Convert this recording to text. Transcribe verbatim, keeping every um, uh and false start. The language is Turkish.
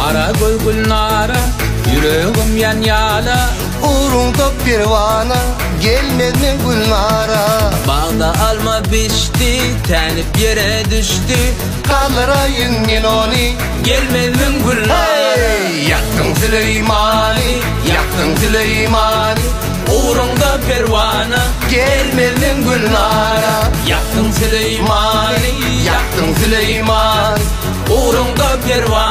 Kara göz Gülnara, yüreğim yan yala. Uğrunda pervana, gelmez mi Gülnara? Bağda alma biçti, tenip yere düştü. Kaldırayın men onu, gelmez mi Gülnara? hey! Yaktın Süleyman'ı, yaktın Süleyman'ı. Uğrunda pervana, gelmez mi Gülnara? yaktın Süleyman'ı, Yaktın Süleyman'ı. uğrunda pervana.